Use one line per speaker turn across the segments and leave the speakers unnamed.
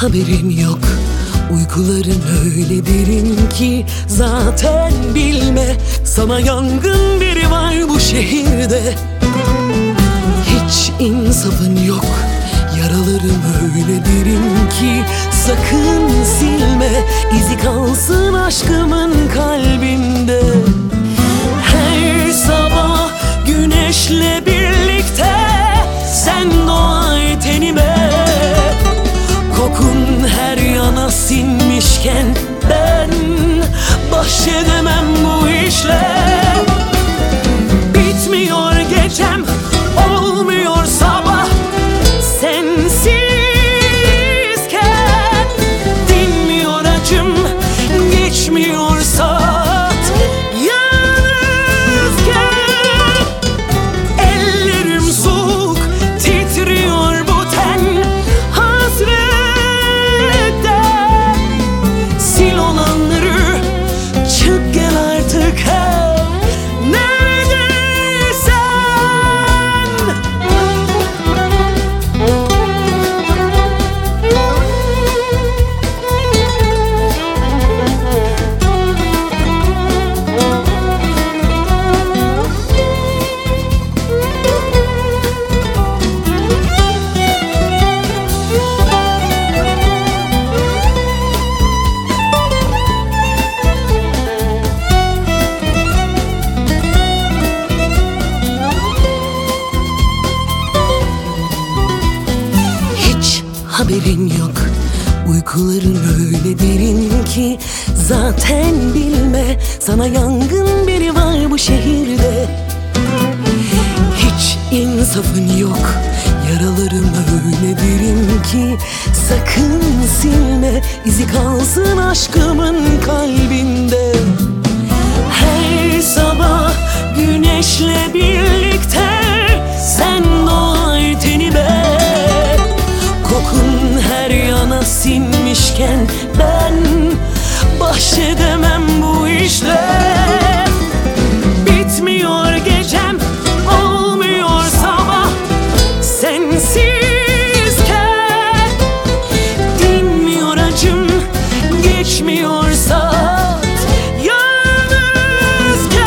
haberin yok. Uykuların öyle derin ki zaten bilme. Sana yangın biri var bu şehirde. Hiç insafın yok. Yaralarım öyle derin ki sakın silme. İzi kalsın aşkımın kalbinde. Her sabah güneşle birlikte sen doğay tenime. Kokun her yana sinmişken ben baş edemem bu işle. Bitmiyor gecem, olmuyor sabah sensizken. Dinmiyor acım, geçmiyor saat yalnızken. Ellerim soğuk, titriyor bu ten hasretten. Sil olanları, çık gel artık her neredeysen. Haberin yok. Uykuların öyle derin ki zaten bilme. Sana yangın biri var bu şehirde. Hiç insafın yok. Yaralarım öyle derin ki sakın silme. İzi kalsın aşkımın kalbinde. Her sabah güneşle birlikte sen doğay tenime. Kokun her yana sinmişken ben baş edemem bu işle. Bitmiyor gecem, olmuyor sabah sensizken. Dinmiyor acım, geçmiyor saat yalnızken.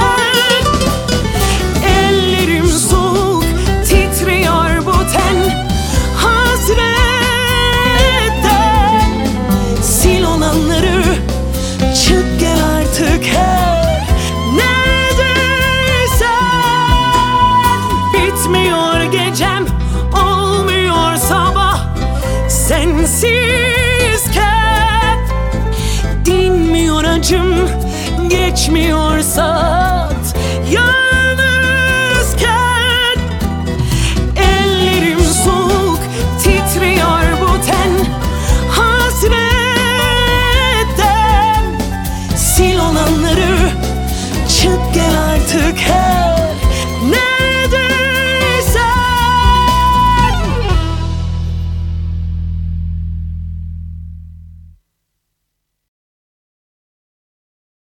Ellerim soğuk, titriyor bu ten hasret. Çık gel artık her neredeysen. Bitmiyor gecem, olmuyor sabah sensizken. Dinmiyor acım, geçmiyor saat